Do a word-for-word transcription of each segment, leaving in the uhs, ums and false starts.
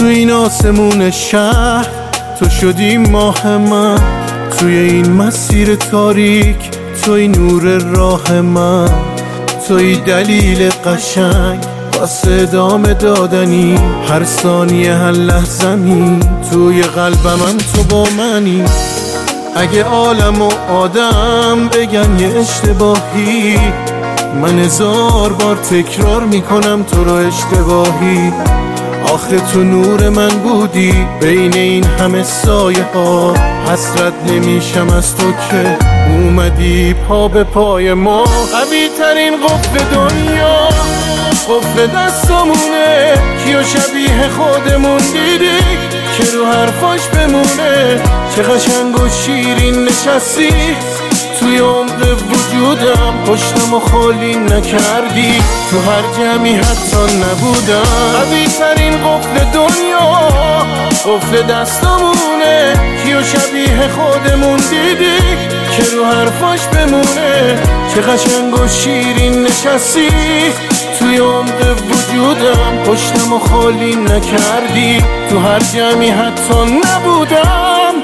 تو این آسمون شهر تو شدی ماه من، توی این مسیر تاریک توی نور راه من، توی دلیل قشنگ واسه ادامه دادنی، هر ثانیه هر لحظه‌می توی قلب من تو با منی. اگه عالم و آدم بگن یه اشتباهی، من هزار بار تکرار میکنم تو رو اشتباهی. آخه تو نور من بودی بین این همه سایه ها، حسرت نمیشم از تو که اومدی پا به پای ما. قوی ترین قفل دنیا قفل دستامونه، کیو شبیه خودمون دیدی که رو حرفاش بمونه. چه قشنگ و شیرین نشستی توی عمق وجودم، پشتم و خالی نکردی، تو هر جمعی حتی نبودم. قوی ترین قفل دنیا قفل دستامونه، کیو شبیه خودمون دیدی که رو حرفاش بمونه. چه قشنگ و شیرین نشستی توی عمق وجودم، پشتم و خالی نکردی، تو هر جمعی حتی نبودم.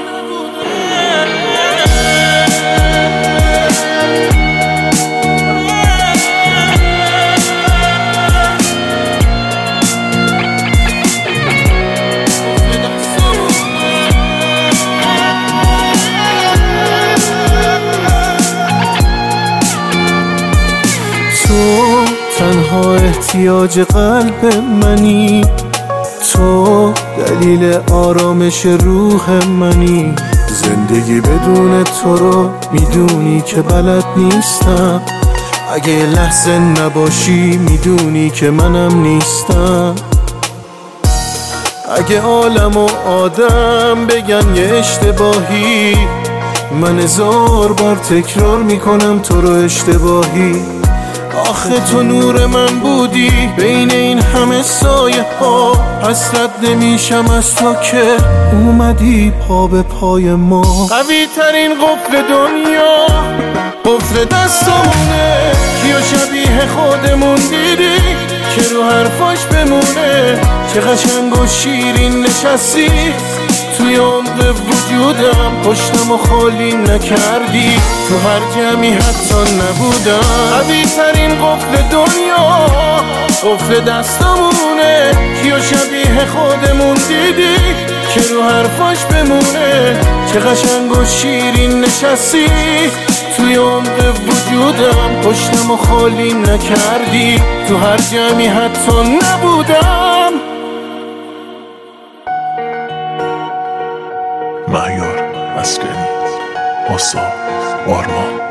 تو تنها احتیاج قلب منی، تو دلیل آرامش روح منی. زندگی بدون تو رو میدونی که بلد نیستم، اگه یه لحظه نباشی میدونی که منم نیستم. اگه عالم و آدم بگن یه اشتباهی، من هزار بار تکرار میکنم تو رو اشتباهی. آخه تو نور من بودی بین این همه سایه ها، حسرت نمیشم از تو که اومدی پا به پای ما. قوی ترین قفل دنیا قفل دستامونه، کیو شبیه خودمون دیدی که رو حرفاش بمونه. چه قشنگ و شیرین نشستی توی عمق وجودم، پشتم و خالی نکردی، تو هر جمعی حتی نبودم. قوی ترین قفل دنیا قفل دستامونه، کیو شبیه خودمون دیدی که رو حرفاش بمونه. چه قشنگ و شیرین نشستی توی عمق وجودم، پشتم و خالی نکردی، تو هر جمعی حتی نبودم. مهیار مسکری، آسا، آرمان.